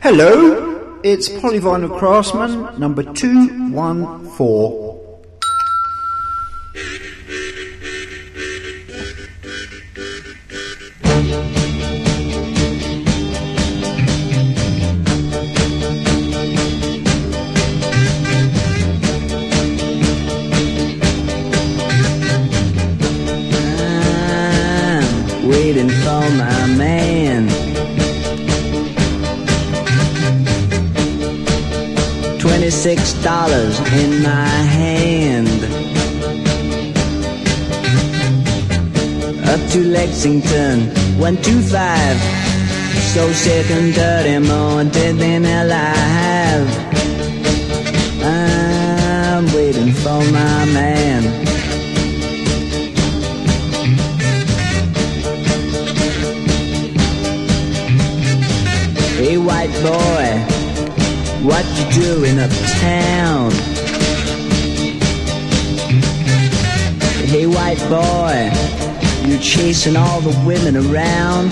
Hello, it's Polyvinyl Craftsman number 214. Waiting for my man. $26 in my hand. Up to Lexington, 125. So sick and dirty, more dead than alive. I'm waiting for my man. Hey white boy, what you doing uptown? Hey white boy, you chasing all the women around?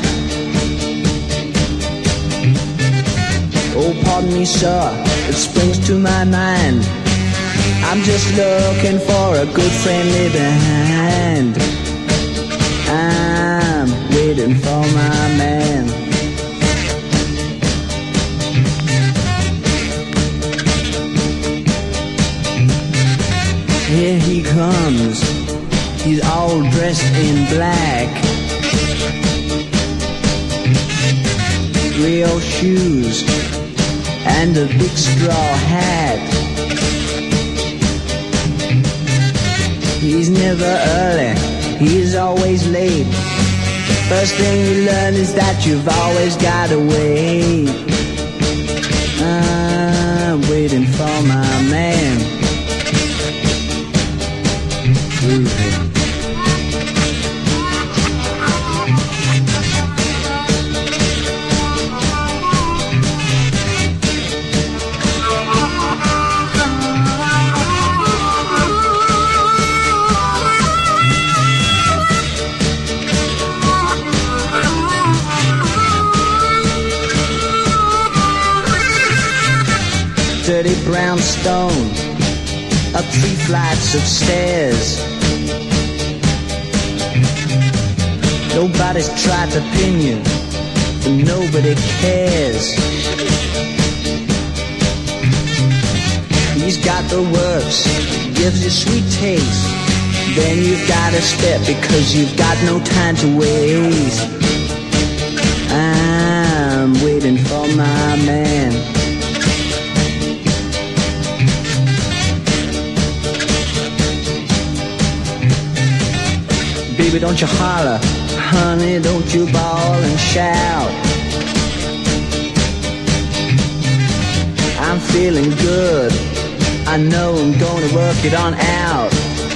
Oh pardon me sir, it springs to my mind, I'm just looking for a good friendly behind. I'm waiting for my man. Here he comes, he's all dressed in black. Real shoes and a big straw hat. He's never early, he's always late. First thing you learn is that you've always gotta wait. I'm waiting for my man. Dirty brownstone, up 3 flights of stairs. Nobody's tried to pin you, and nobody cares. He's got the works, gives you sweet taste. Then you've got to step because you've got no time to waste. I'm waiting for my man. Baby, don't you holler, honey, don't you bawl and shout. I'm feeling good, I know I'm gonna work it on out.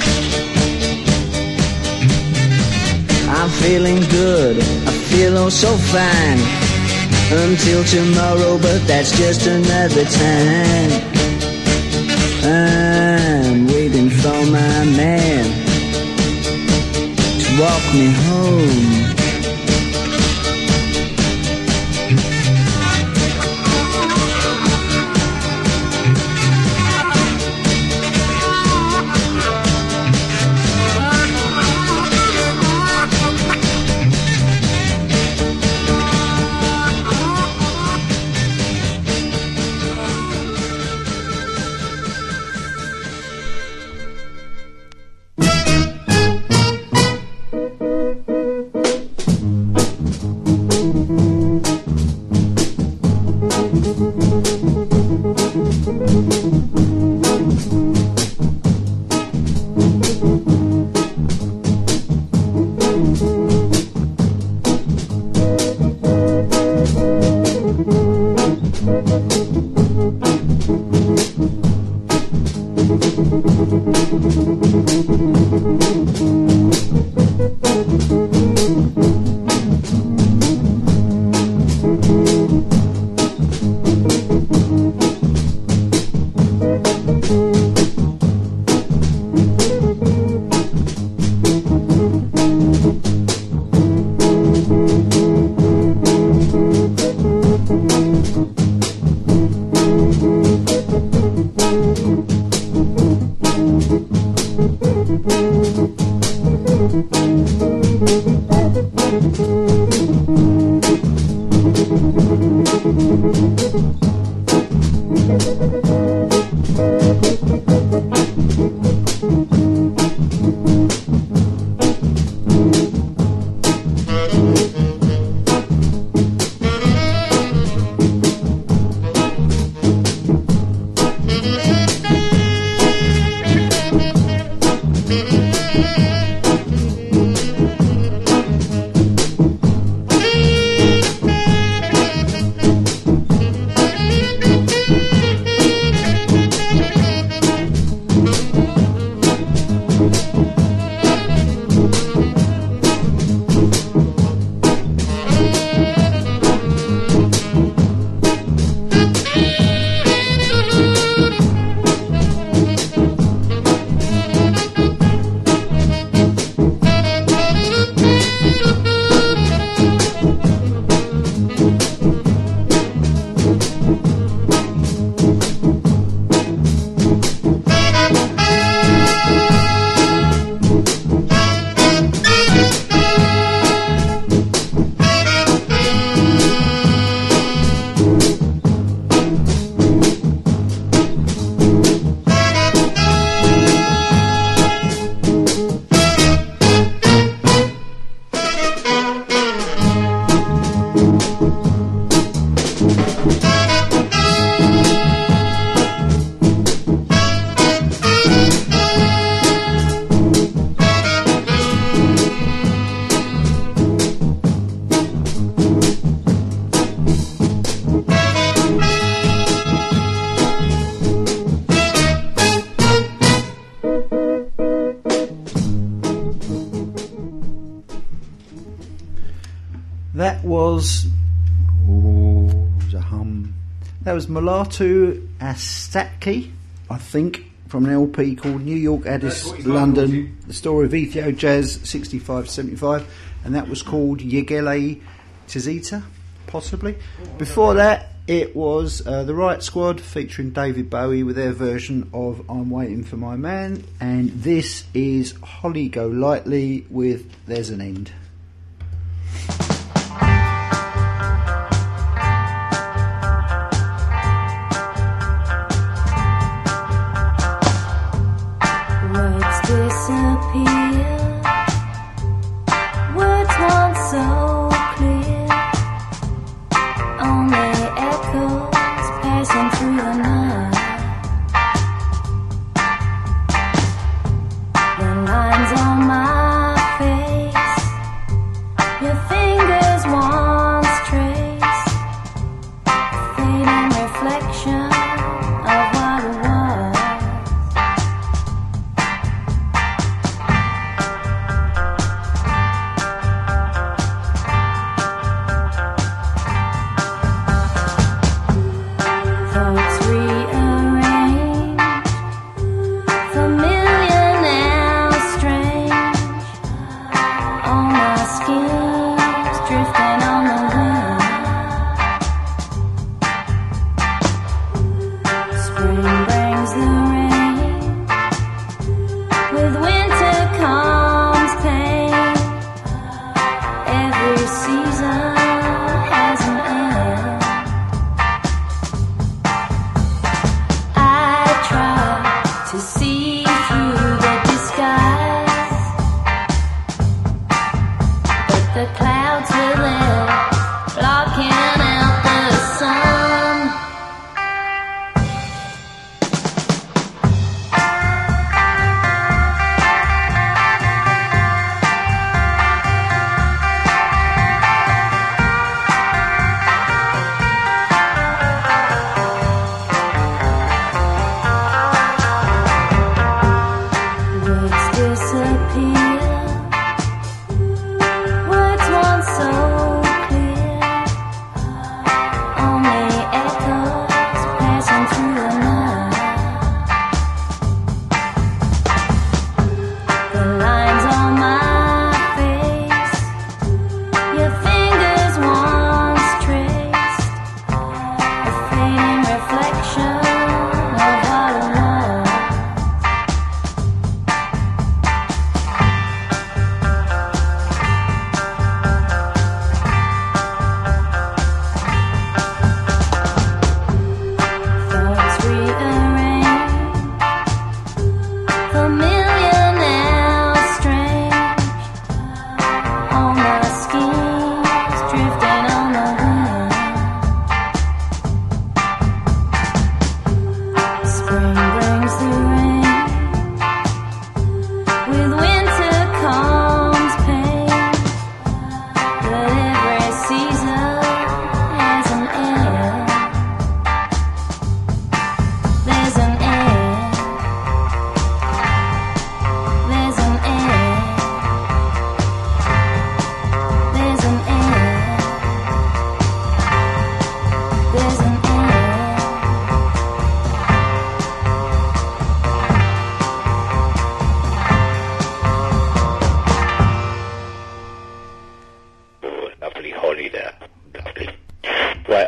I'm feeling good, I feel oh so fine. Until tomorrow, but that's just another time. I'm waiting for my man. Walk me home. That was That was Mulatu Astatke, I think, from an LP called New York Addis London, the story of Ethio Jazz 65-75, and that was called Yegele Tizita, possibly. Before that, it was the Riot Squad featuring David Bowie with their version of I'm Waiting for My Man, and this is Holly Golightly with There's an End.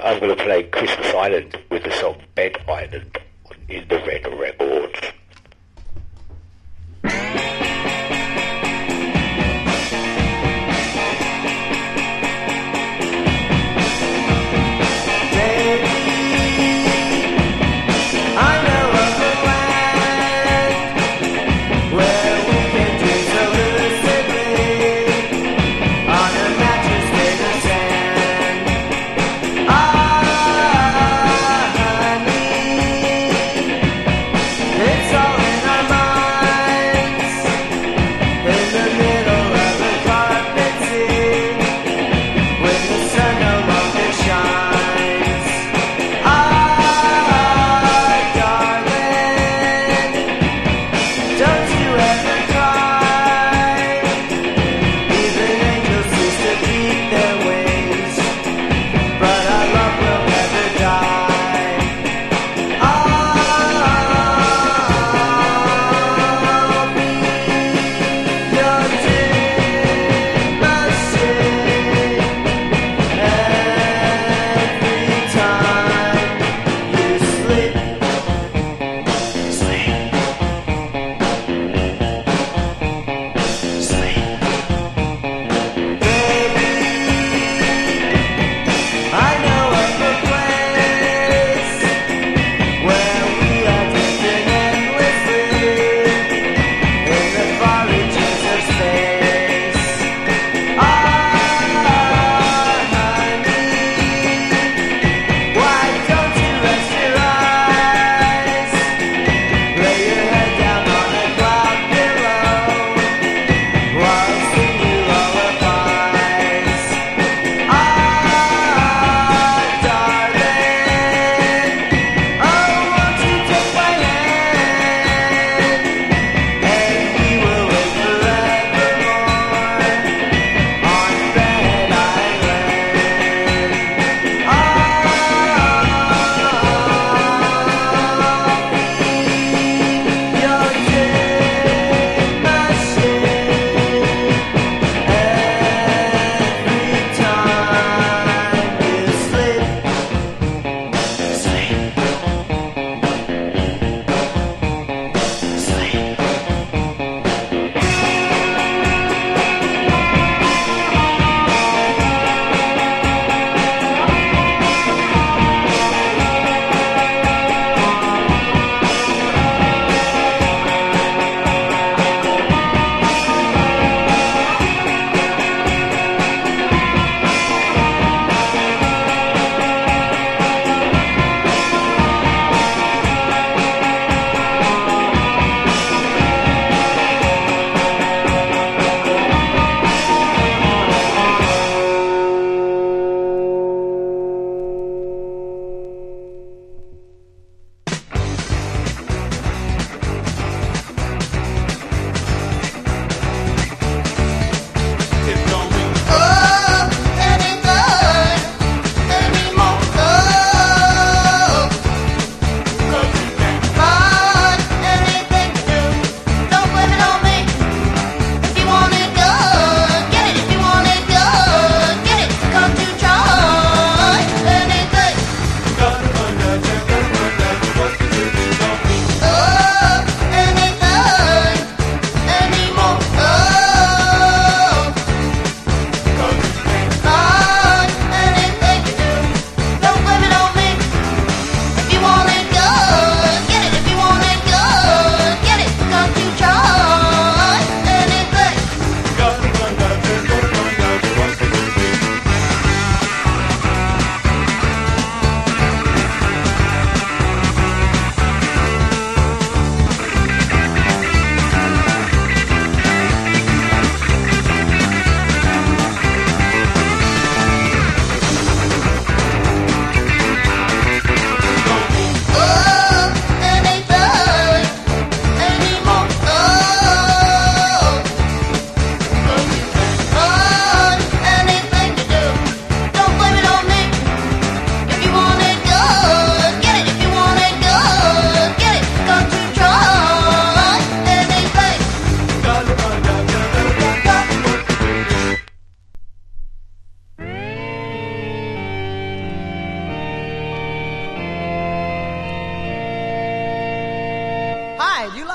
I'm going to play Christmas Island with the song Bed Island in the Red Records.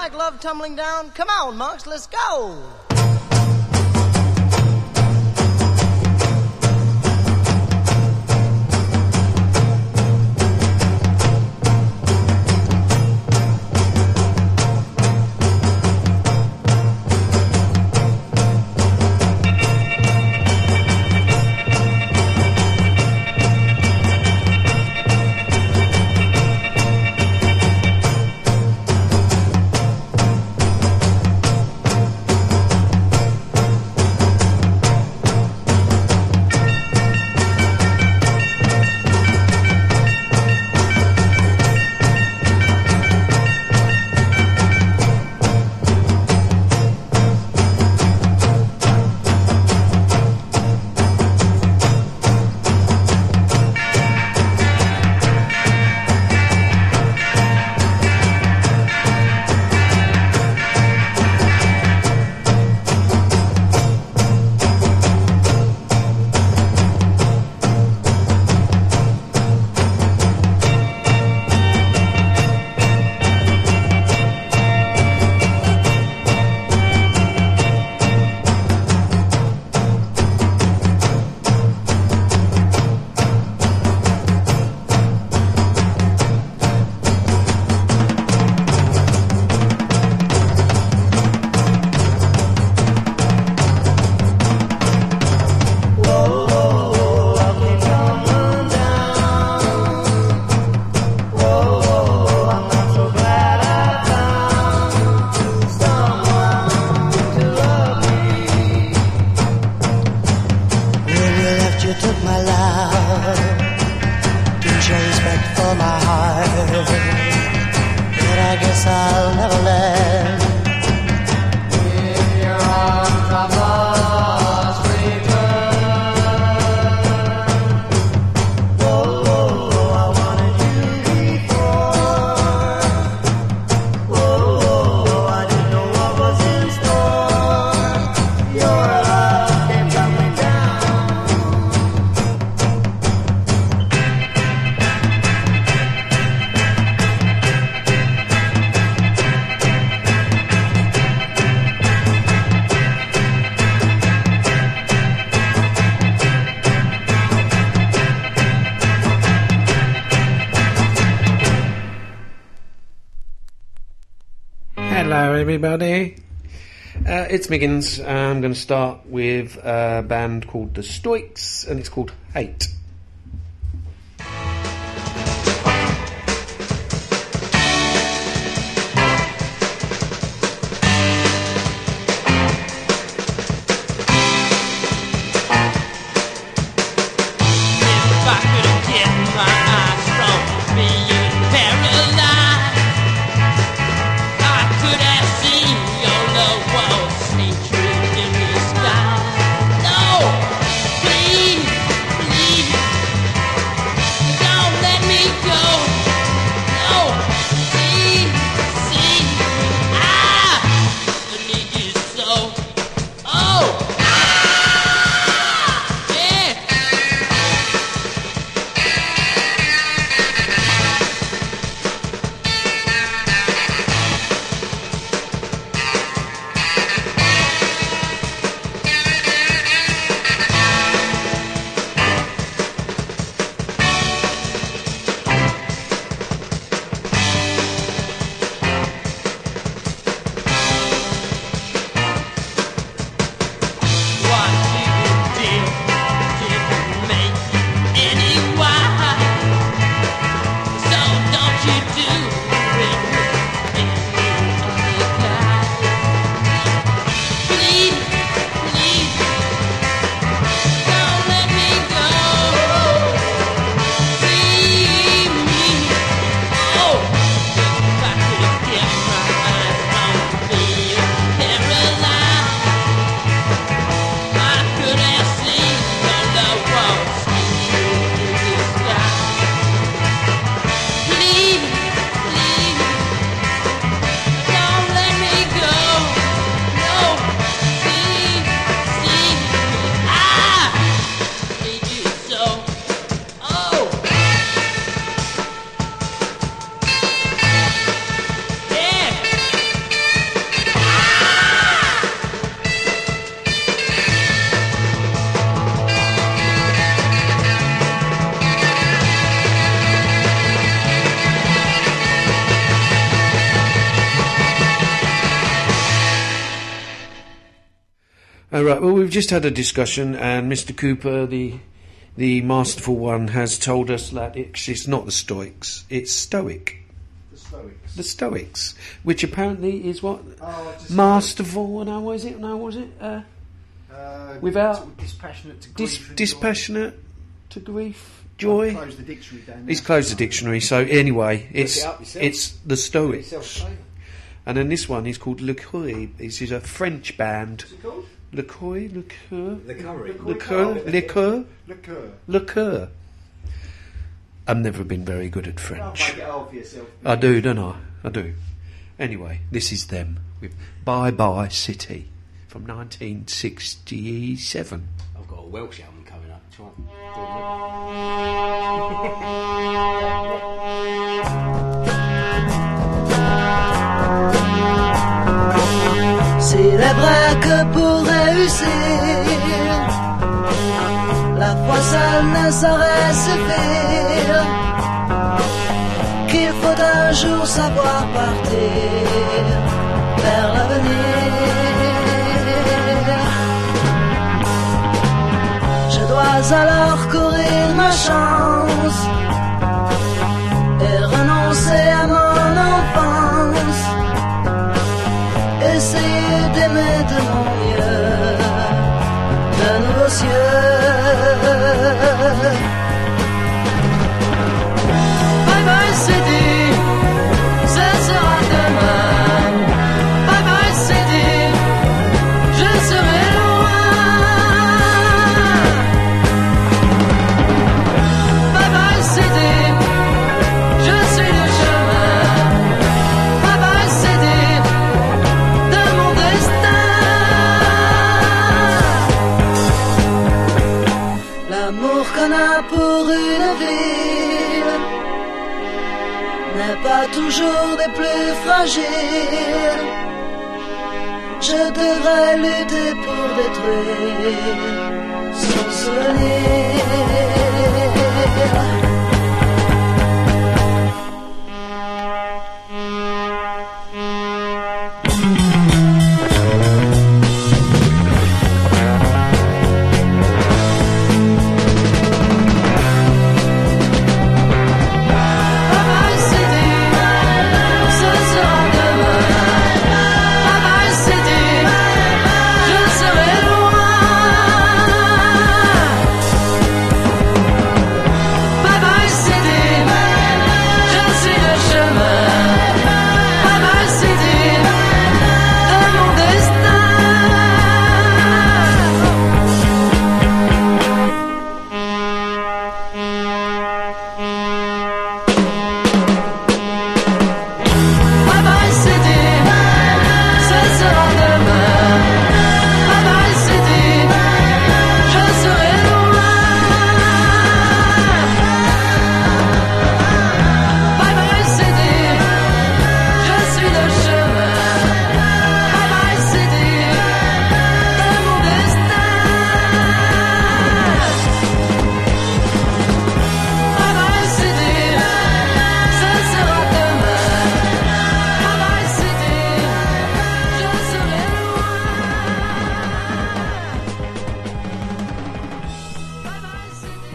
like love tumbling down? Come on, monks, let's go. Hello everybody, it's Miggins. I'm going to start with a band called The Stoics, and it's called Hate. Please All right. Well, we've just had a discussion, and Mr. Cooper, the masterful one, has told us that it's not the Stoics; it's Stoic. The Stoics, which apparently is what masterful. No, was it? Without dispassionate to grief. Dispassionate to grief, joy. He's closed the dictionary down. He's closed the dictionary. So anyway, it's the Stoics. And then this one is called Le Coeur. This is a French band. What's it called? Le Coeur. I've never been very good at French. Make it hard for yourself. I do, don't I? I do. Anyway, this is them with Bye Bye City from 1967. I've got a Welsh album coming up. Try Célèbre que pour réussir, la foi seule ne saurait suffire, qu'il faut un jour savoir partir vers l'avenir. Je dois alors courir ma chance et renoncer à mon enfance, essayer d'aimer de mon mieux de nouveaux cieux. Bye bye city, ce sera demain. Bye bye city, je serai loin. Bye bye city, je suis le chemin. Bye bye city, de mon destin. L'amour qu'on a pour une ville n'est pas toujours des plus fragiles. Je devrais lutter pour détruire son souvenir. Bye bye city, ce sera demain. Bye bye city, je serai loin. Bye bye city, je suis le chemin. Bye bye city, de mon destin. Bye bye city, ce sera demain. Bye bye city, je serai loin. Bye bye city, je suis le chemin. Bye bye city, de mon destin. Bye bye city, ce sera demain. Bye bye city, je serai loin. Bye bye city.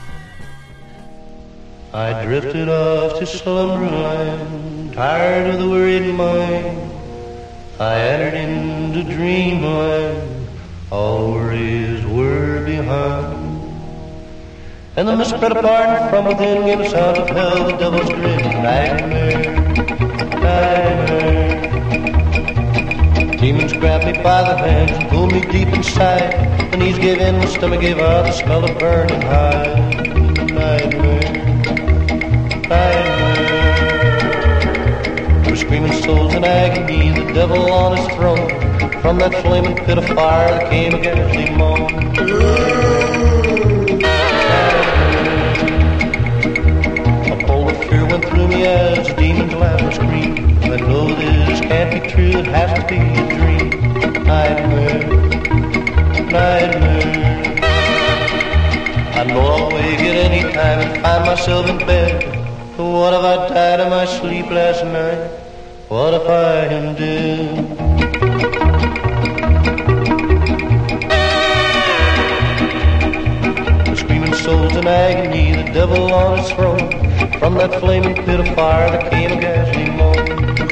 I drifted off to slumberland, tired of the worried mind. I entered into dreamland, all worries were behind. And the mist spread apart from within gave a sound of hell, the devil's grin, nightmare, nightmare. Demons grabbed me by the hands and pulled me deep inside. The knees gave in, my stomach gave out, the smell of burning hide. Nightmare, nightmare. There were screaming souls in agony, the devil on his throne. From that flaming pit of fire there came a ghastly moan. A bolt of fear went through me as the demons laughed and screamed. I know this can't be true, it has to be a dream. Nightmare, nightmare. I know I'll wake at any time and find myself in bed. But what if I died in my sleep last night? What if I am dead? soul's in agony, the devil on his throne. From that flaming pit of fire there came a ghastly moan.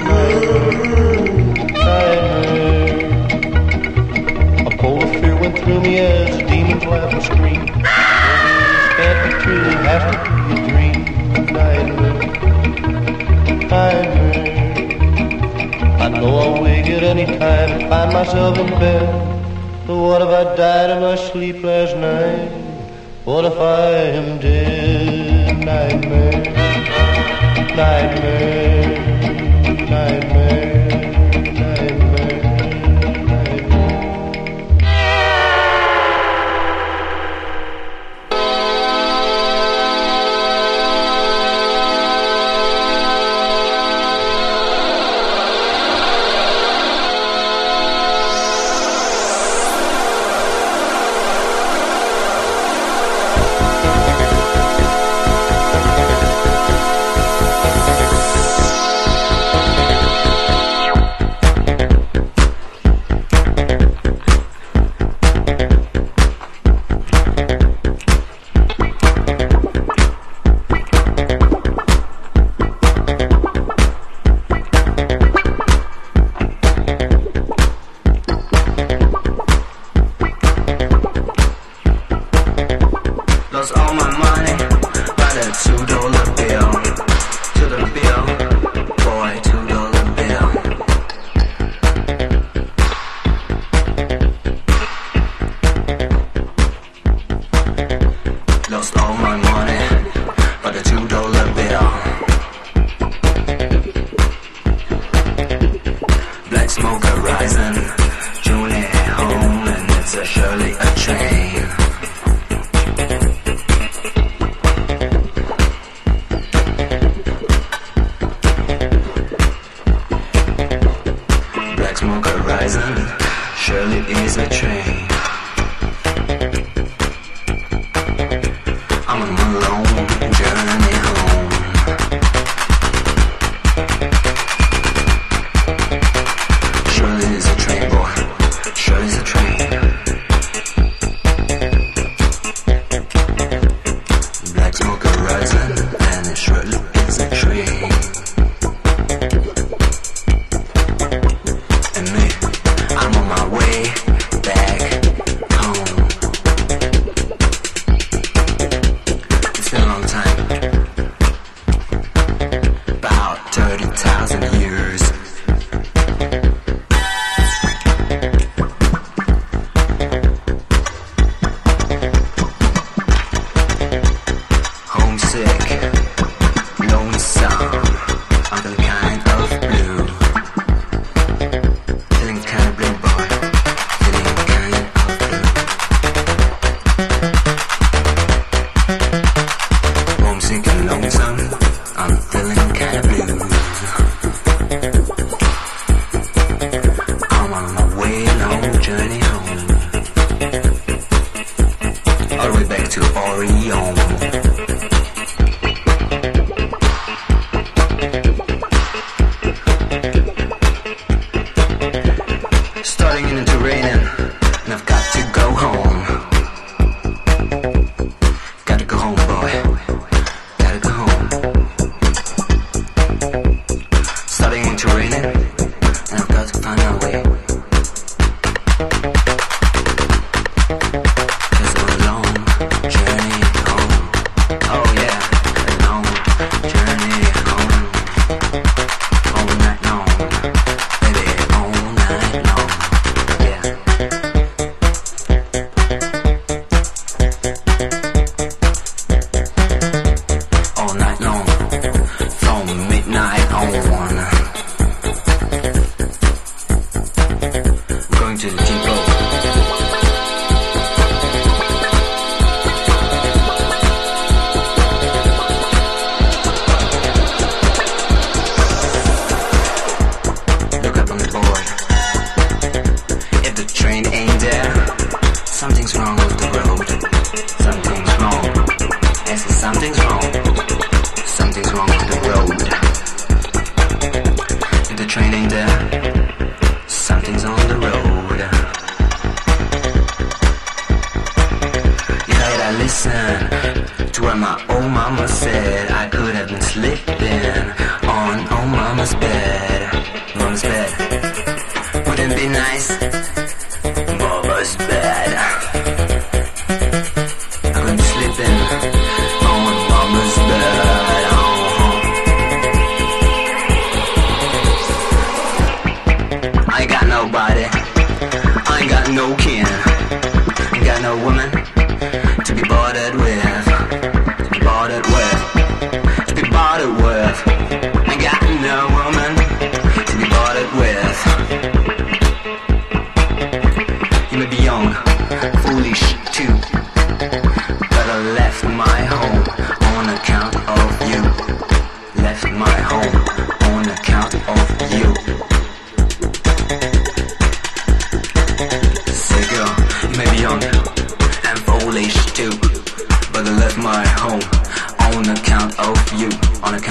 A pole of fear went through me as the demons laughed and screamed. Can't be true, it has to be a dream. Nightmare, nightmare. I know I'll wake at any time and find myself in bed. But what if I died in my sleep last night? What if I am dead? Nightmare, nightmare, nightmare, nightmare, nightmare. Lost all my money by the $2 bill. To the bill, boy, $2 bill. Lost all my money by the $2 bill. Black smoke horizon, Julie home, and it's surely a train. Smoke horizon, surely is a train. I'm on my lone journey home. Surely is a train, boy. Surely is a train. Black smoke horizon, and it surely is a train. I'm on my way back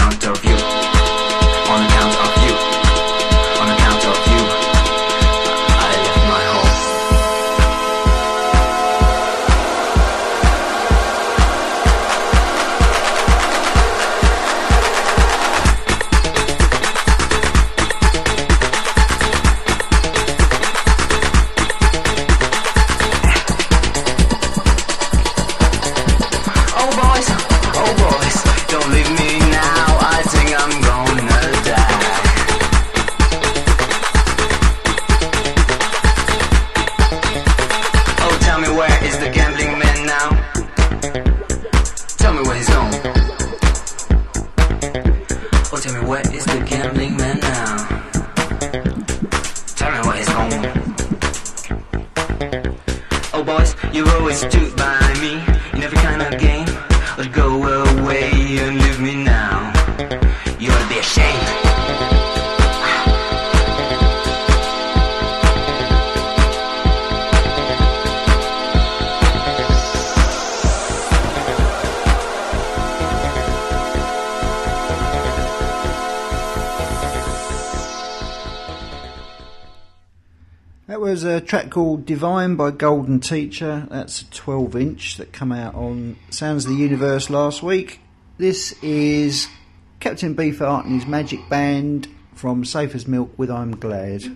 count of you. On account of you. On account of you. I left my home. Oh boys, don't leave me now. I think I'm gonna die. Oh, tell me where is the gambling man now? Tell me where he's gone. Oh, tell me where is the gambling man now? Tell me where he's gone. Oh boys, you've always stood by me in every kind of game. But go away and leave me now. You ought to be ashamed. That was a track called Divine by Golden Teacher. That's a 12-inch that come out on Sounds of the Universe last week. This is Captain Beefheart and his Magic Band from Safe as Milk with I'm Glad.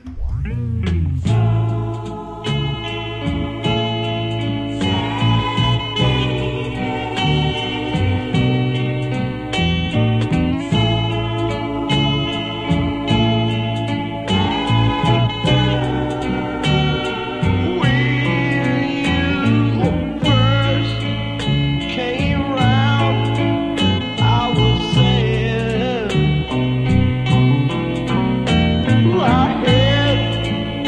I had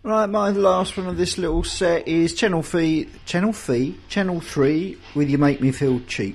Right, my last one of this little set is Channel 3 with You Make Me Feel Cheap.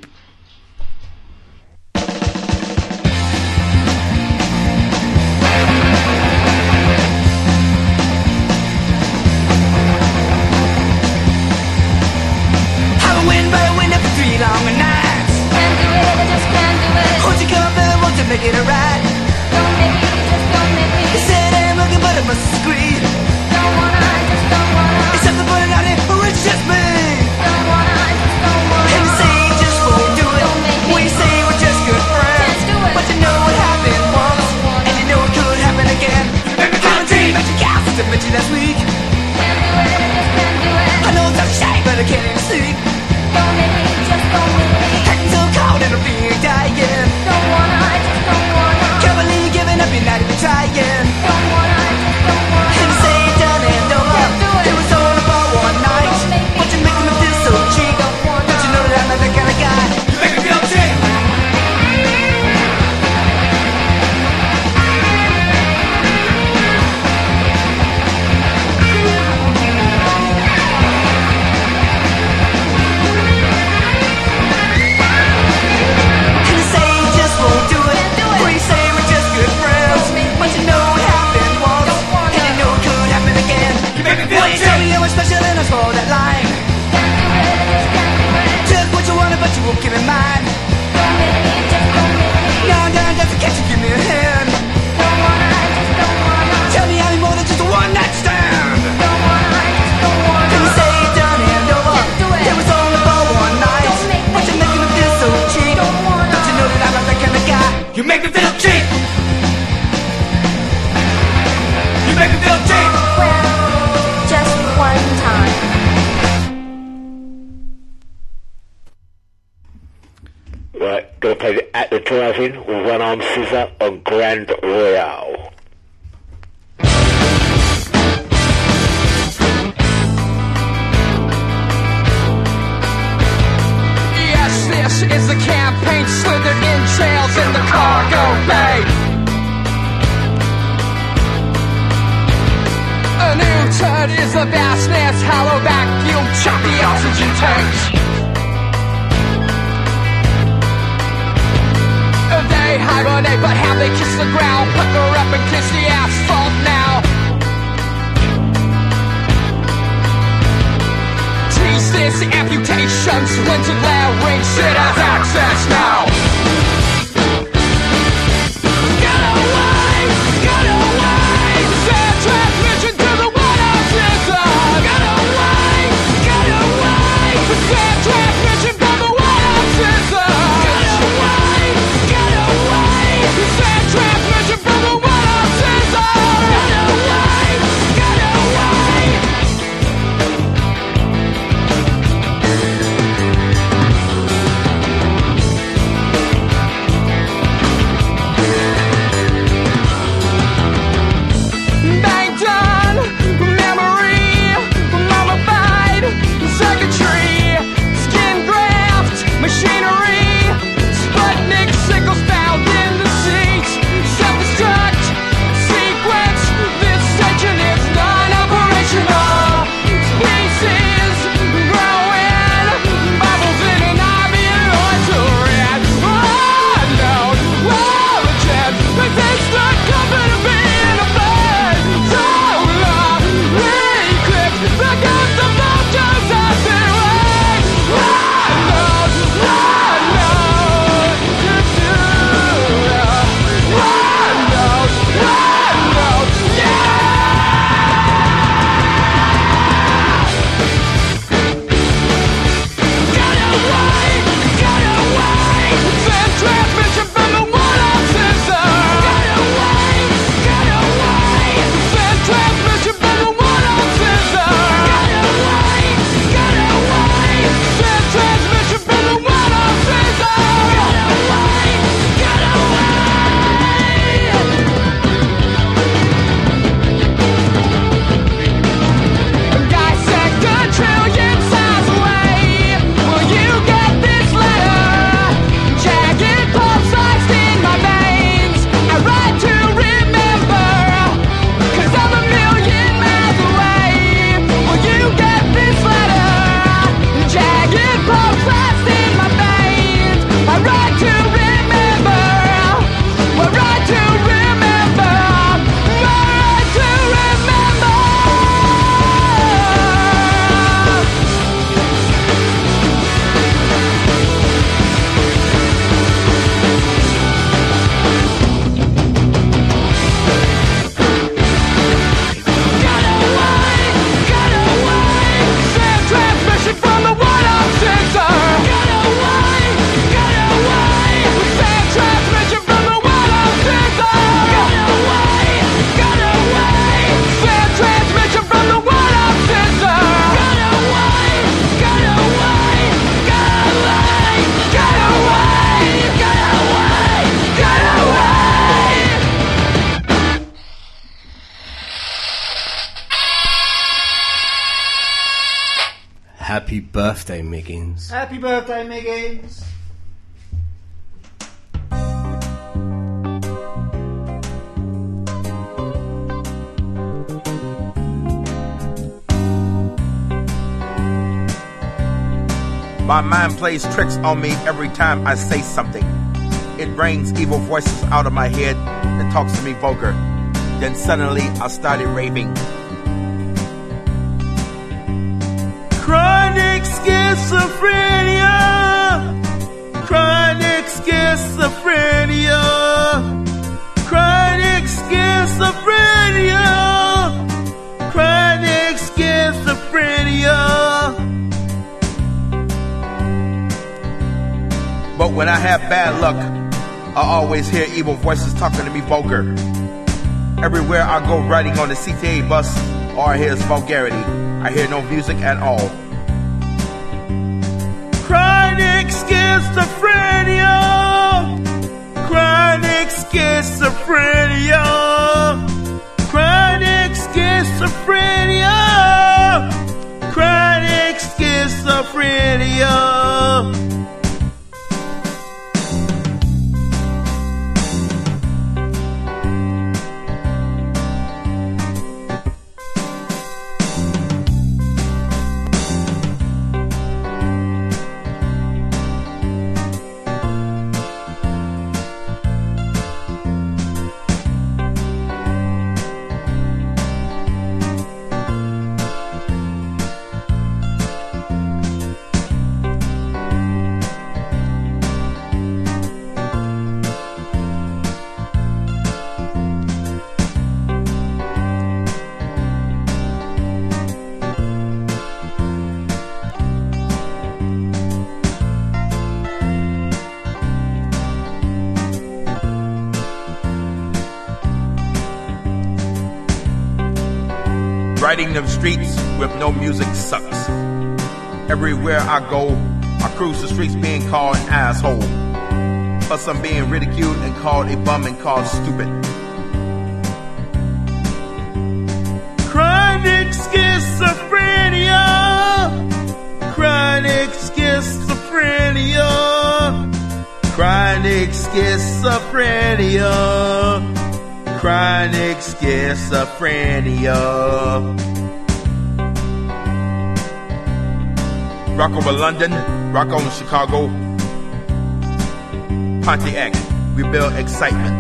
Make it alright. Don't make me, just don't make me. You said I'm looking, but I must disagree. Don't wanna, just don't wanna. It's something putting out here, or it's just me. Don't wanna, just don't wanna. And you say you just won't do it. Don't make me. When you say we're just good friends. Can't do it. But you know what happened once, and you know it could happen again. I'm a dream about your gal since I met you last week. Can't do it, just can't do it. I know it's a shame, but I can't even sleep. Don't make me, just don't make me. Acting so cold and I'm feeling dying. Don't wanna, just don't wanna. Can't believe you're giving up, you're not even trying. Don't wanna, just don't wanna. And you say you're done and over. Can't do it. It was all about one night. Don't make me. But you're making me feel so cheap. Don't wanna. Don't you know that I'm not that kind of guy? You make me feel cheap. Tell me how much special and I saw that line. Just what you wanted, but you won't give me mine. Now I'm down just to catch you, give me a hand. Tell me how more than just a one night stand. Can you say it's done and over? It was all about one night. But you're making me feel so cheap. Don't you know that I'm not that kind of guy? You make me feel cheap. You make me feel cheap. Just one time. Right, gonna play the At the Drive-In with One Arm Scissor on Grand Royale. Yes, this is the campaign slithered in trails in the cargo bay. A new turd is the vastness, hollow vacuum, choppy oxygen tanks. They hibernate, but how they kiss the ground, pucker up and kiss the asphalt now. Tease this amputation, splintered larynx, it has access now. Get away, get away, their transmission to the water system. Get away, their transmission from the water system. Get away, their transmission from the water system. Get away, get away. Happy birthday, Miggins. Happy birthday, Miggins. My mind plays tricks on me every time I say something. It brings evil voices out of my head that talks to me vulgar. Then suddenly I started raving. Chronic schizophrenia. Chronic schizophrenia. Chronic schizophrenia. Chronic schizophrenia. But when I have bad luck, I always hear evil voices talking to me vulgar. Everywhere I go riding on the CTA bus, all I hear is vulgarity. I hear no music at all. Chronic schizophrenia. Chronic schizophrenia. Chronic schizophrenia. Chronic schizophrenia. Riding them streets with no music sucks. Everywhere I go, I cruise the streets being called an asshole. Plus I'm being ridiculed and called a bum and called stupid. Chronic schizophrenia. Chronic schizophrenia. Chronic schizophrenia. Chronic schizophrenia. Rock over London, rock on Chicago. Pontiac, we build excitement.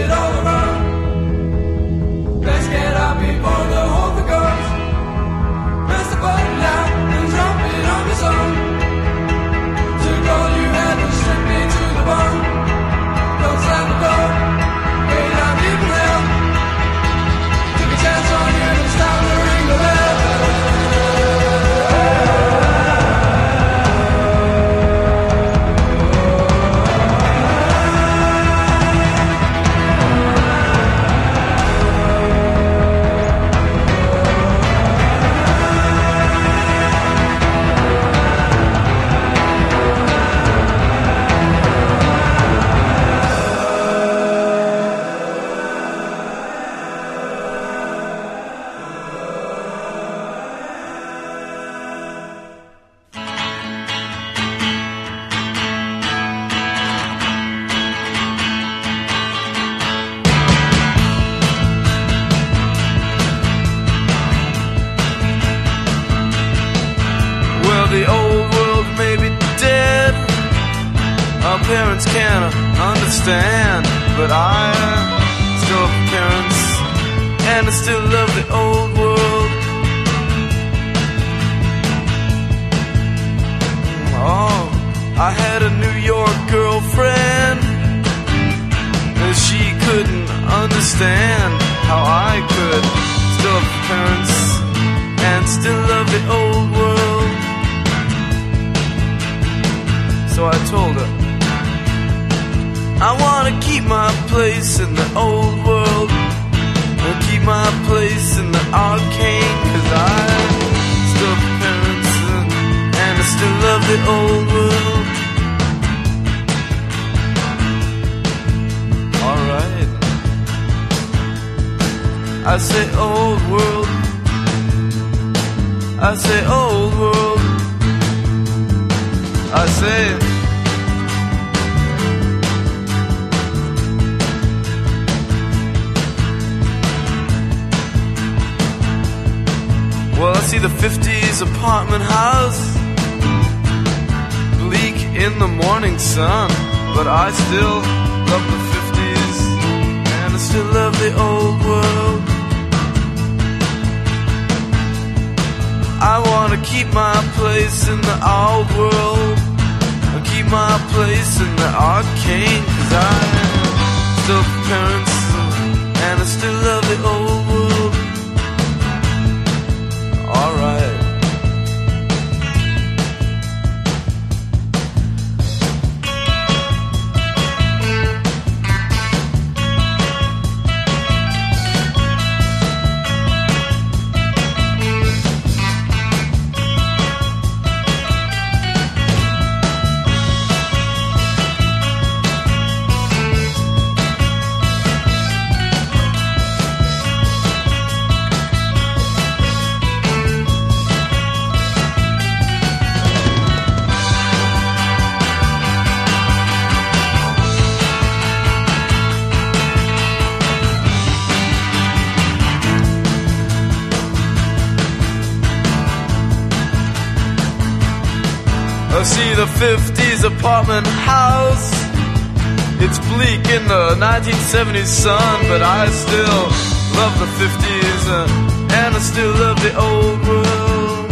it all around. Let's get up before the whole thing goes. Press the button now and drop it on its own. Took all you had to strip me to the bone. Don't slam the door, way down deep in hell. Took a chance on you and it's time to ring the bell. Parents can't understand, but I still have parents, and I still love the old world. Oh, I had a New York girlfriend, and she couldn't understand how I could still have parents and still love the old world. So I told her, I wanna keep my place in the old world, and keep my place in the arcane, 'cause I still have parents and I still love the old world. Alright, I say old world, I say old world, I say well, I see the 50s apartment house, bleak in the morning sun, but I still love the 50s, and I still love the old world. I wanna keep my place in the old world, and keep my place in the arcane, 'cause I still have parents, and I still love the old world. Alright. See the 50s apartment house, it's bleak in the 1970s sun, but I still love the 50s, and I still love the old world.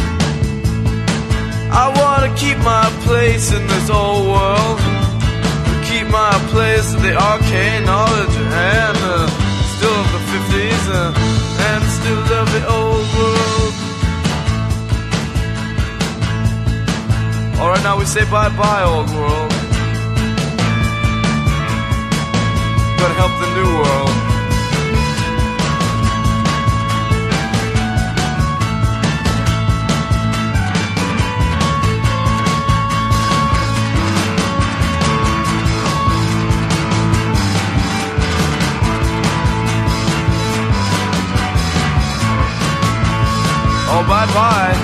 I wanna keep my place in this old world, keep my place in the arcane knowledge, and still love the 50s, and still love the old world. Alright, now we say bye-bye, old world. Gotta help the new world. Oh, bye-bye.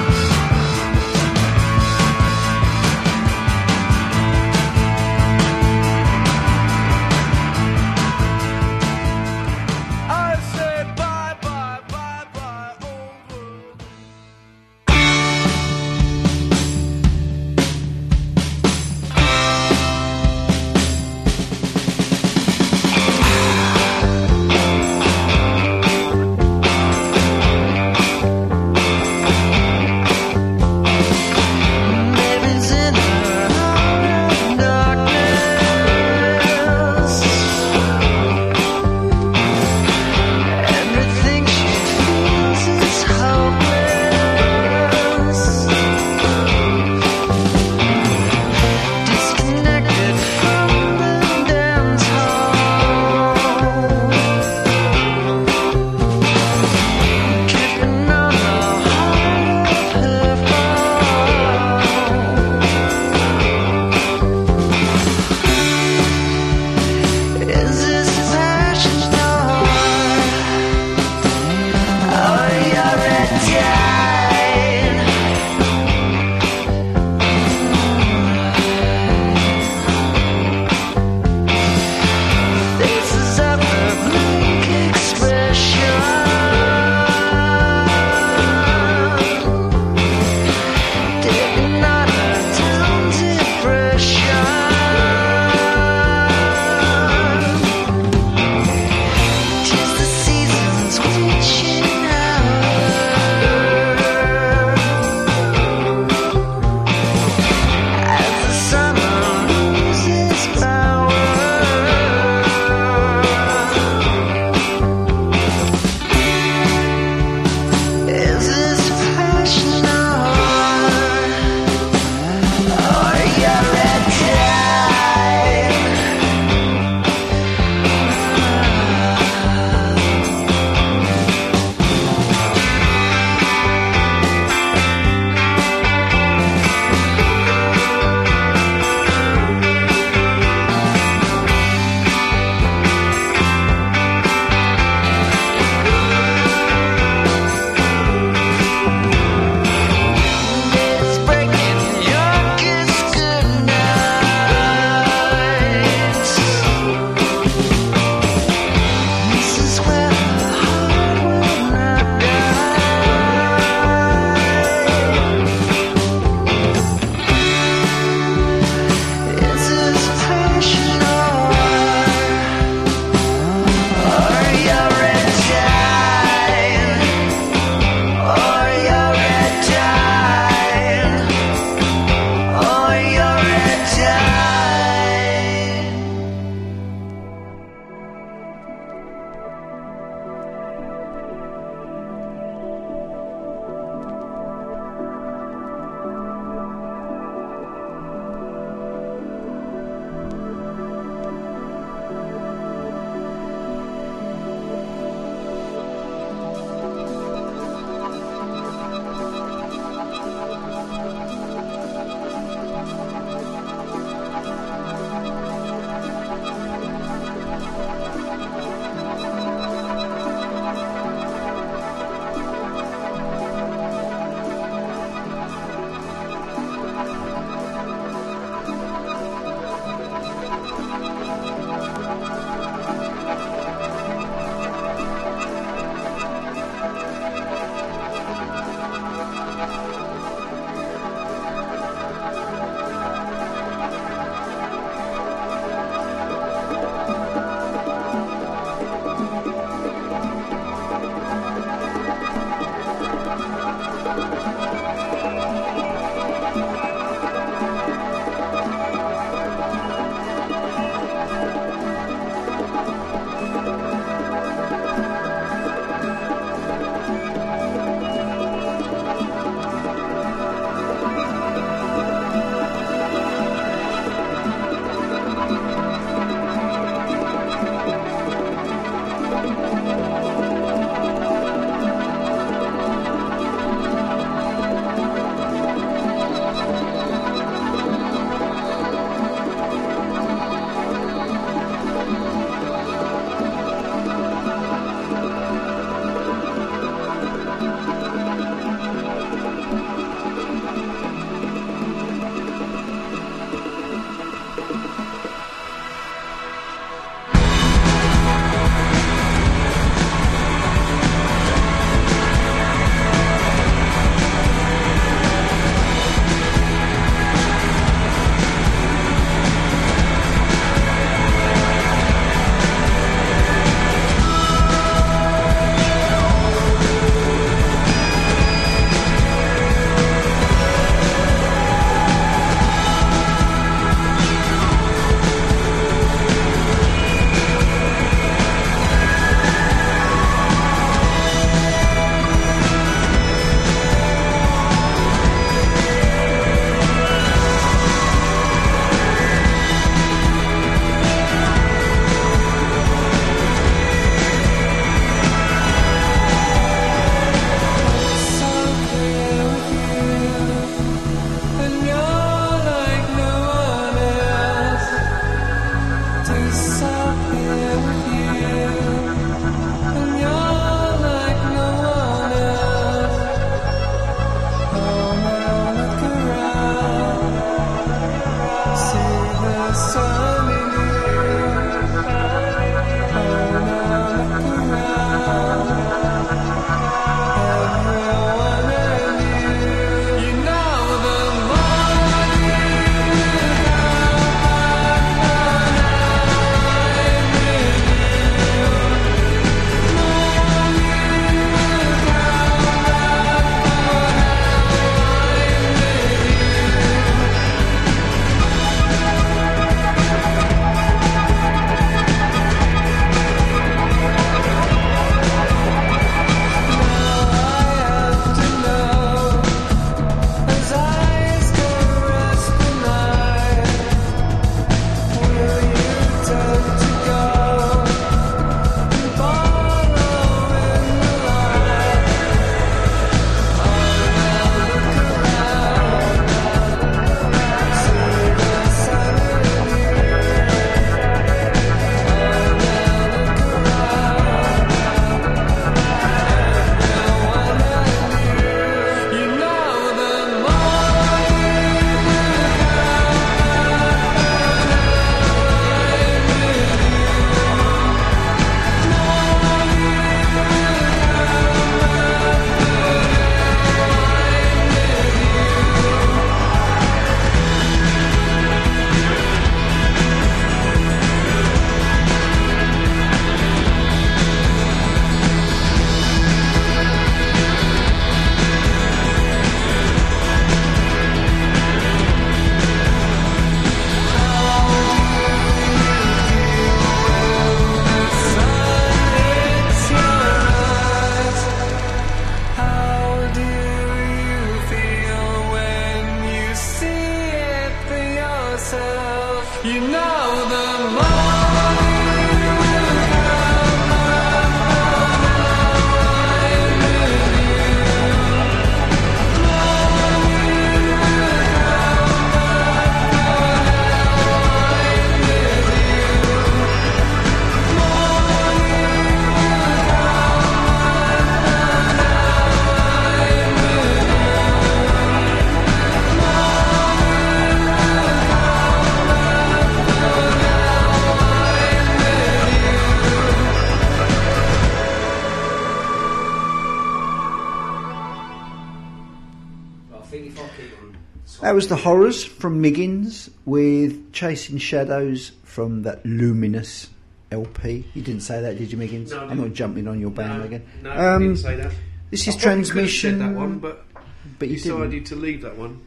That was The Horrors from Miggins with Chasing Shadows from that Luminous LP. You didn't say that, did you, Miggins? No, I I'm didn't. not jumping on your bandwagon. No, I didn't say that. This is I probably Transmission. could have said that one, but you decided didn't. to leave that one.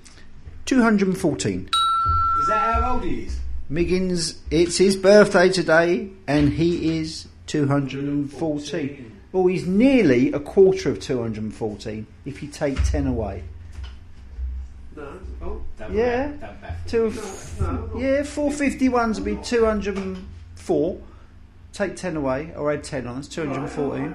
214. Is that how old he is? Miggins, it's his birthday today, and he is 214. Well, he's nearly a quarter of 214 if you take 10 away. No. Oh. Yeah. Yeah, 451s would be 204. take 10 away, or add 10 on. That's 214.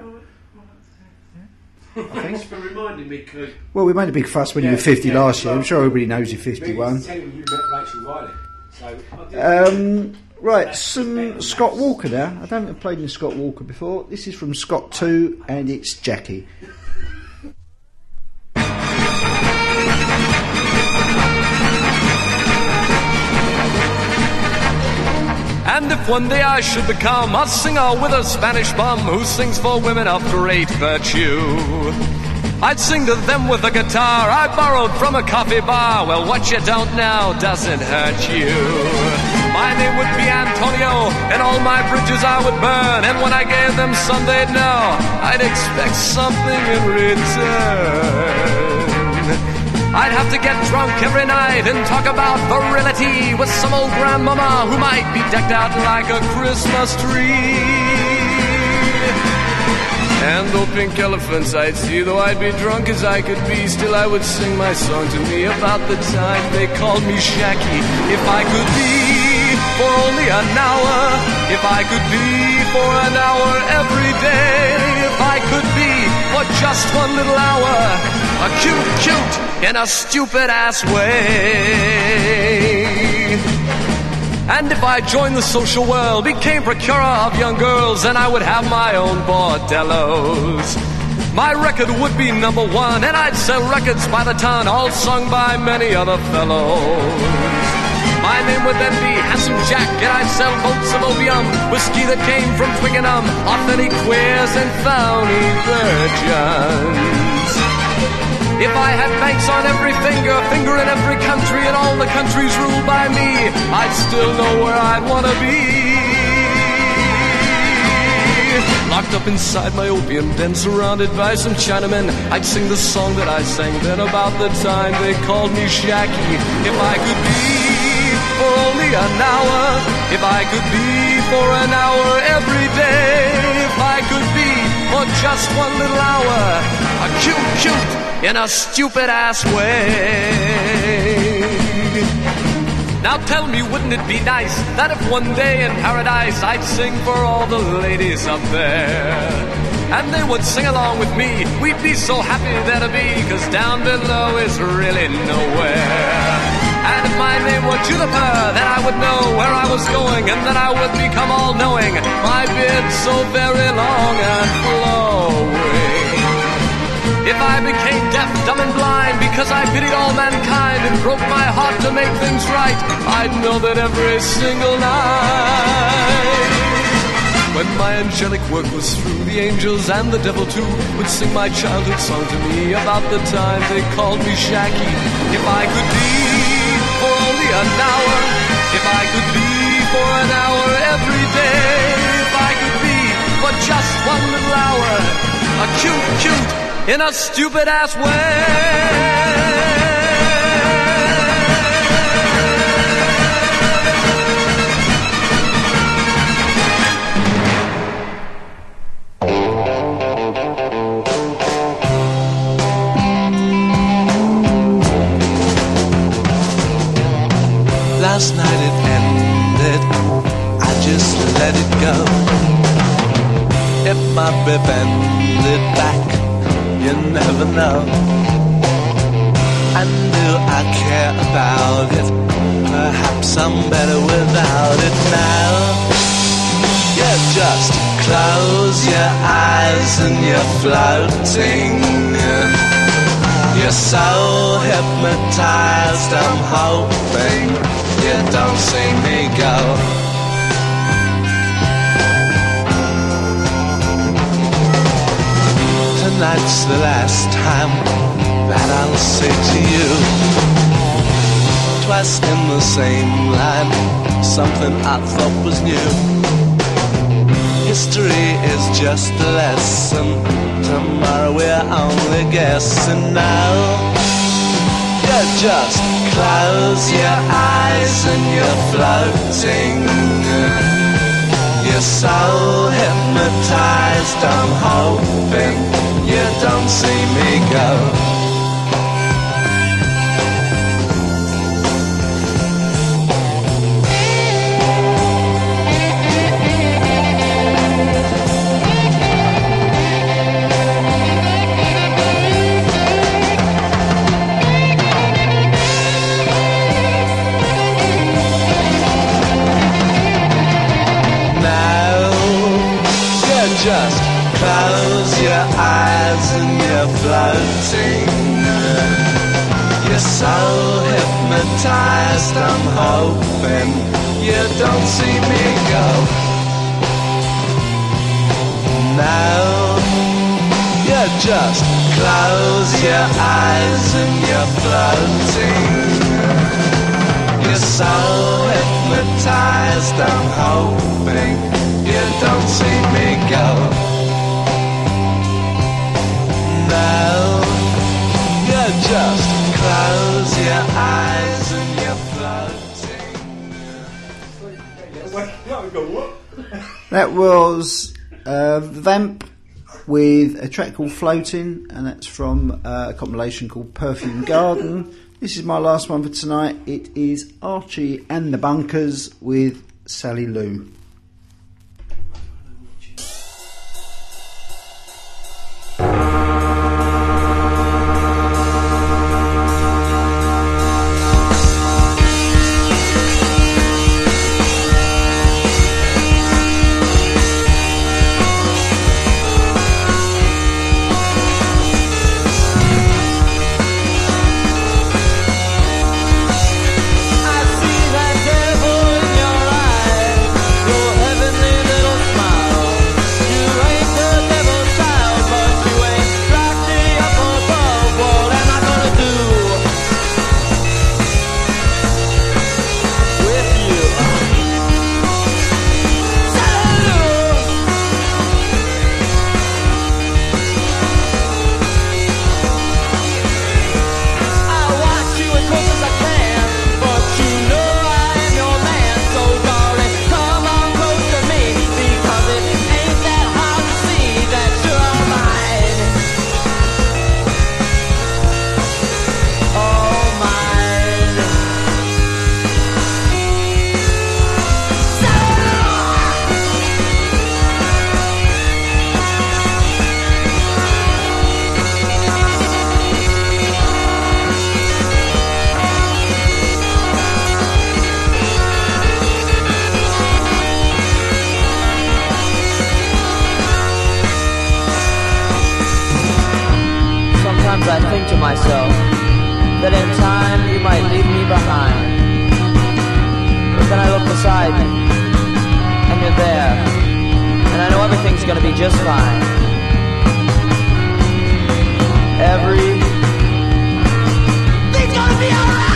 I think. Thanks for reminding me, because... Well, we made a big fuss when you were 50 last year. I'm sure everybody knows you're 51. You met Rachel Riley. Right, some Scott Walker now. I don't think I've played in Scott Walker before. This is from Scott 2, and it's Jackie. And if one day I should become a singer with a Spanish bum who sings for women of great virtue, I'd sing to them with a guitar I borrowed from a coffee bar. Well, what you don't know doesn't hurt you. My name would be Antonio, and all my bridges I would burn. And when I gave them some, they'd know I'd expect something in return. I'd have to get drunk every night and talk about virility with some old grandmama who might be decked out like a Christmas tree. And though pink elephants I'd see, though I'd be drunk as I could be, still I would sing my song to me about the time they called me Shacky. If I could be for only an hour, if I could be for an hour every day, if I could be for just one little hour, a cute in a stupid ass way. And if I joined the social world, became procurer of young girls, then I would have my own bordellos. My record would be number one, and I'd sell records by the ton, all sung by many other fellows. My name would then be Handsome Jack, and I'd sell boats of opium, whiskey that came from Twickenham, authentic queers and phony virgins. If I had banks on every finger in every country, and all the countries ruled by me, I'd still know where I'd want to be. Locked up inside my opium den, surrounded by some Chinamen, I'd sing the song that I sang then about the time they called me Shacky. If I could be for only an hour, if I could be for an hour every day, if I could be for just one little hour, a cute in a stupid ass way. Now tell me, wouldn't it be nice that if one day in paradise I'd sing for all the ladies up there, and they would sing along with me? We'd be so happy there to be, 'cause down below is really nowhere. And if my name were Juniper, then I would know where I was going, and then I would become all-knowing, my beard so very long and flowing. If I became deaf, dumb and blind because I pitied all mankind and broke my heart to make things right, I'd know that every single night, when my angelic work was through, the angels and the devil too would sing my childhood song to me about the time they called me Shacky. If I could be for only an hour, if I could be for an hour every day, if I could be for just one little hour, a cute in a stupid ass way. Last night it ended, I just let it go. It might be bended back, you never know. And do I care about it? Perhaps I'm better without it now. You just close your eyes and you're floating. You're so hypnotized, I'm hoping you don't see me go. Tonight's the last time that I'll say to you, twice in the same line, something I thought was new. History is just a lesson, tomorrow we're only guessing now. You just close your eyes and you're floating. You're so hypnotized, I'm hoping you don't see me go. close your eyes and you're floating. You're so hypnotized, I'm hoping you don't see me go. Now you just close your eyes and you're floating. You're so hypnotized, I'm hoping you don't see me go. Now you just close your eyes and you're floating. That was Vamp with a track called Floating, and that's from a compilation called Perfume Garden. This is my last one for tonight. It is Archie and the Bunkers with Sally Lou. I think to myself that in time you might leave me behind. But then I look beside me, and you're there, and I know everything's gonna be just fine. Everything's gonna be alright!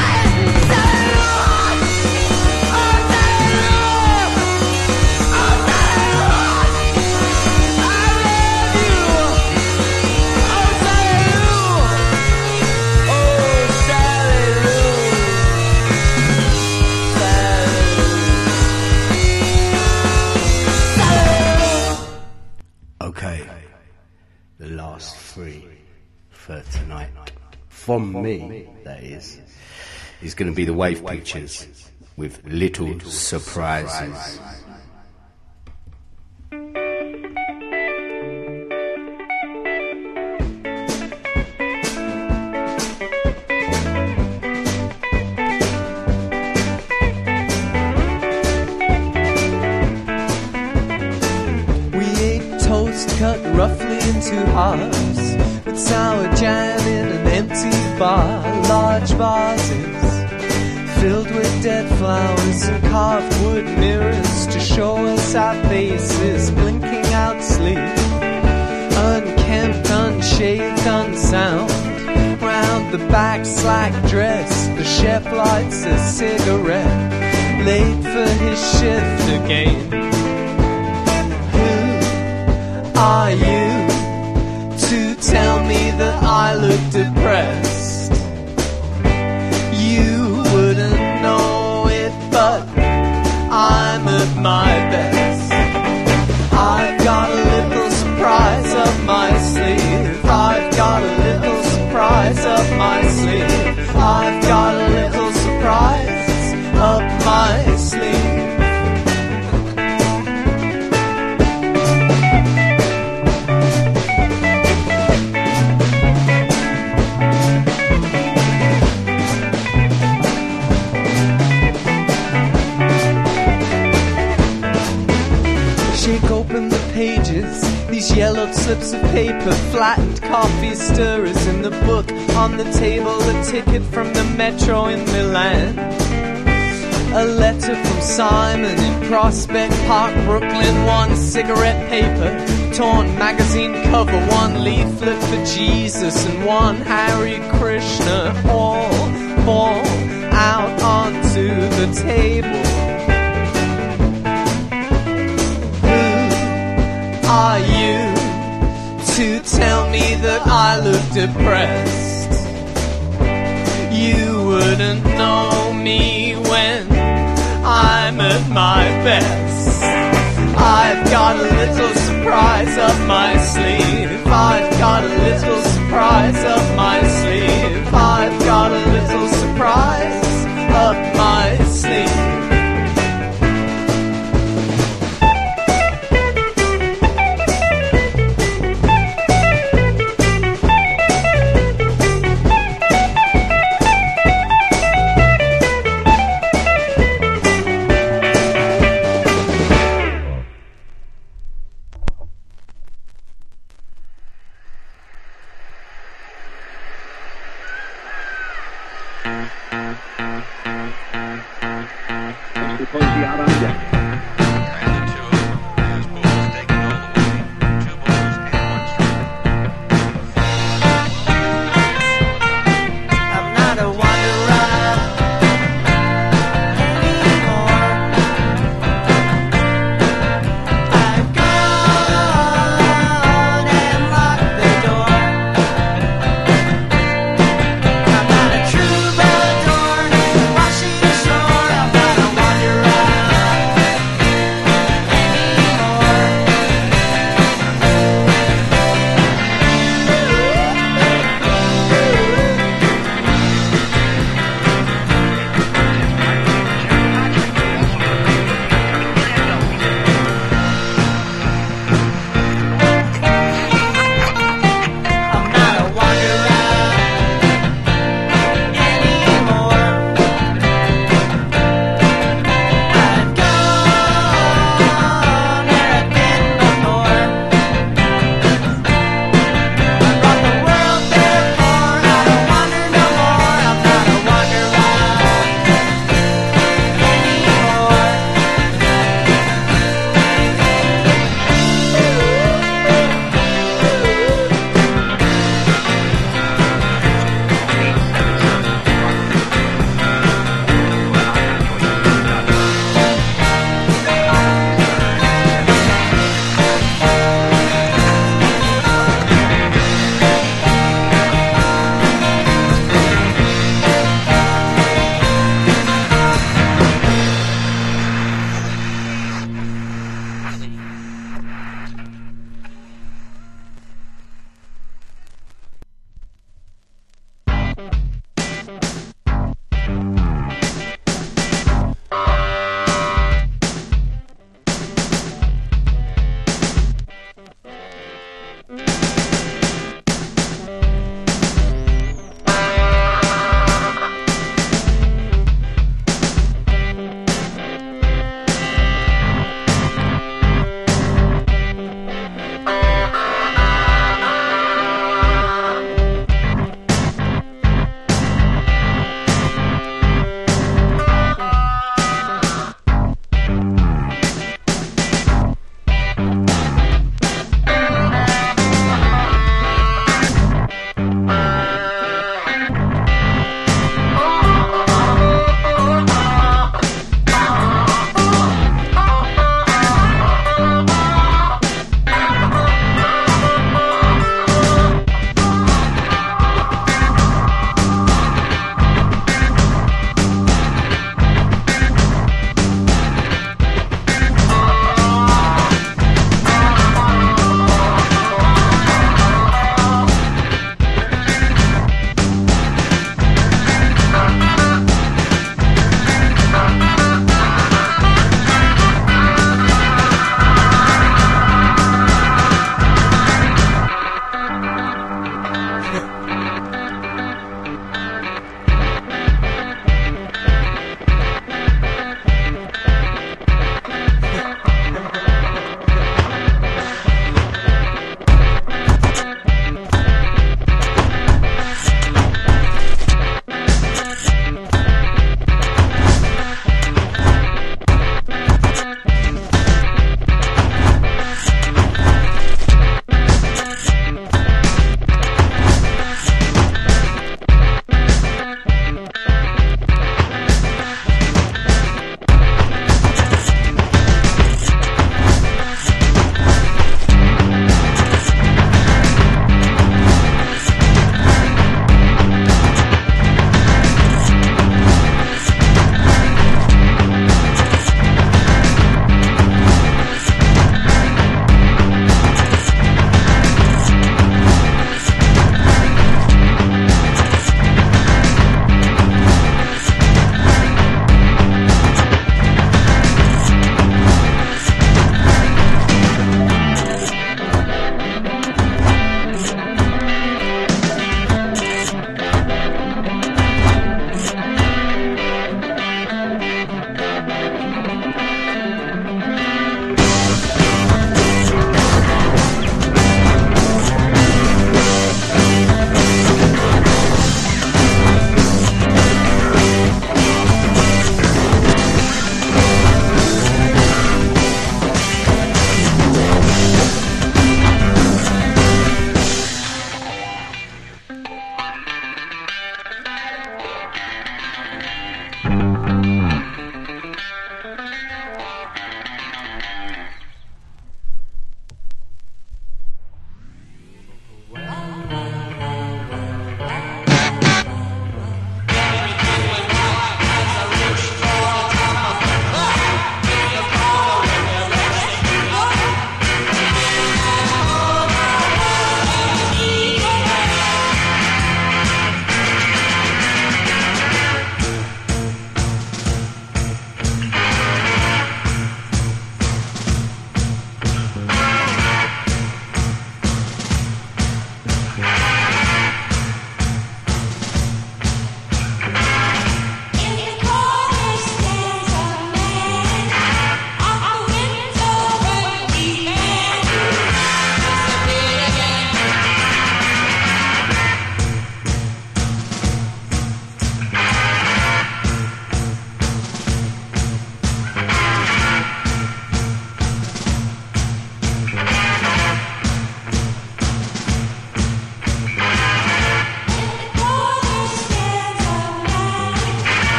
The last three for tonight, from me, that is going to be the Wave Pictures with Little Surprises. Cut roughly into halves with sour jam in an empty bar. Large vases filled with dead flowers and carved wood mirrors to show us our faces blinking out sleep. Unkempt, unshaved, unsound. Round the back slack dress, the chef lights a cigarette, late for his shift again. Are you to tell me that I look depressed? You wouldn't know it, but I'm at my best. I've got a little surprise up my sleeve. I've got a little surprise up my sleeve. I've got a little surprise up my sleeve. Unfurled slips of paper, flattened coffee stirrers in the book on the table, a ticket from the metro in Milan. A letter from Simon in Prospect Park, Brooklyn. One cigarette paper, torn magazine cover, one leaflet for Jesus and one Hare Krishna. All fall out onto the table. Who are you to tell me that I look depressed? You wouldn't know me when I'm at my best. I've got a little surprise up my sleeve. I've got a little surprise up my sleeve. I've got a little surprise up my sleeve.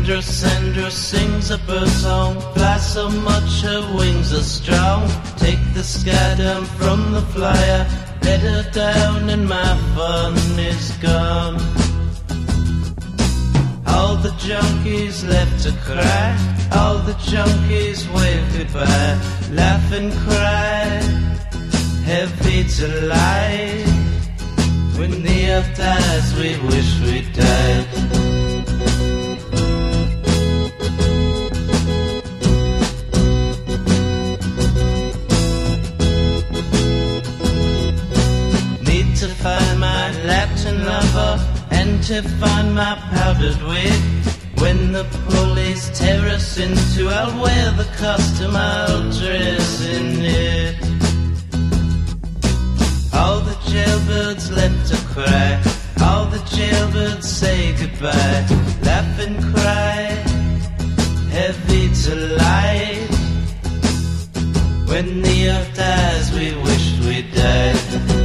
Sandra sings a bird song, flies so much her wings are strong. Take the sky down from the flyer, let her down and my fun is gone. All the junkies left to cry, all the junkies wave goodbye, laugh and cry, heavy to lie. When the earth dies, we wish we died. Need to find my Latin lover and to find my powdered wig. When the police tear us into, I'll wear the costume, I'll dress in it. All the jailbirds left to cry, all the jailbirds say goodbye, laugh and cry, heavy to lie. When the earth dies, we wish we died.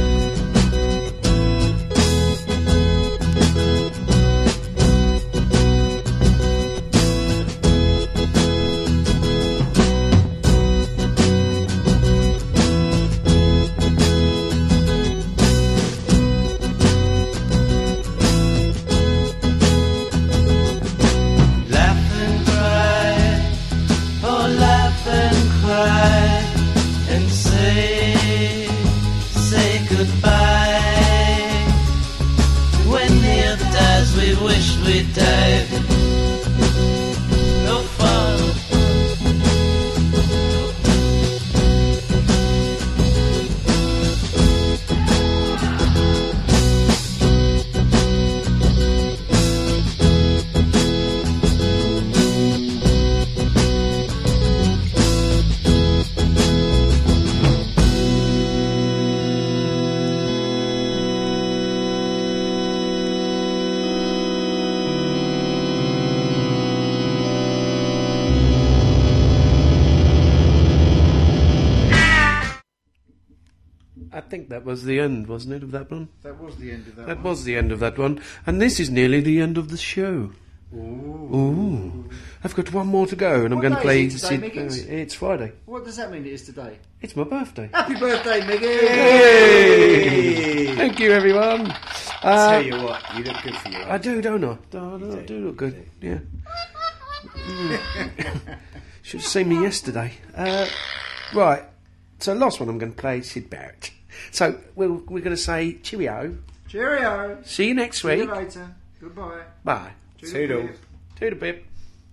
That was the end, wasn't it, of that one? That was the end of that one. That was the end of that one. And this is nearly the end of the show. Ooh. I've got one more to go, and I'm going to play... It's Friday. What does that mean it is today? It's my birthday. Happy birthday, Miggy! Yay! Thank you, everyone. Tell you what, you look good for you. I do, don't I? I do look good, yeah. Should have seen me yesterday. Right, so last one I'm going to play is Syd Barrett. So we're going to say cheerio. Cheerio. See you next week. See you later. Goodbye. Bye. Toodle. Toodle pip.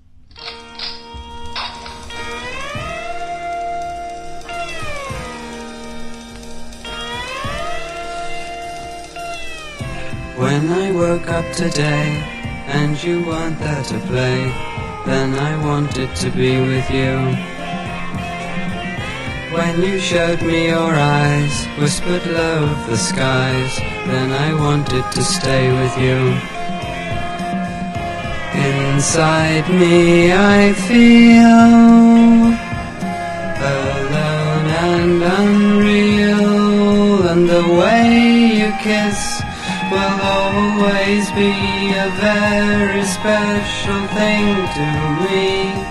When I woke up today and you weren't there to play, then I wanted to be with you. When you showed me your eyes, whispered low of the skies, then I wanted to stay with you. Inside me I feel alone and unreal, and the way you kiss will always be a very special thing to me.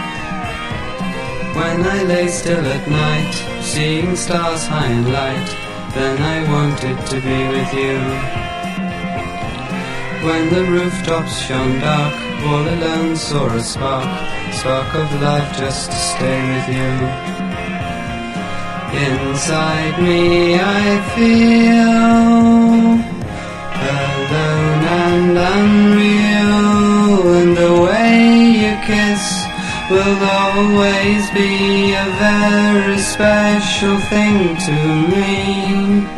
When I lay still at night, seeing stars high in light, then I wanted to be with you. When the rooftops shone dark, all alone saw a spark of life just to stay with you. Inside me I feel alone and unreal, and the way you kiss will always be a very special thing to me.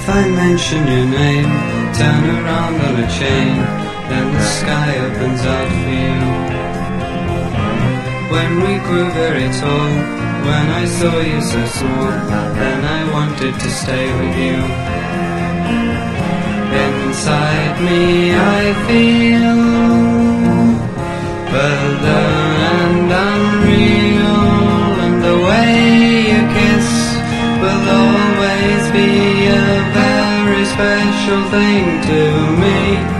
If I mention your name, turn around on a chain, then the sky opens out for you. When we grew very tall, when I saw you so small, then I wanted to stay with you. Inside me I feel alone and unreal, and the way you kiss will always be a very special thing to me.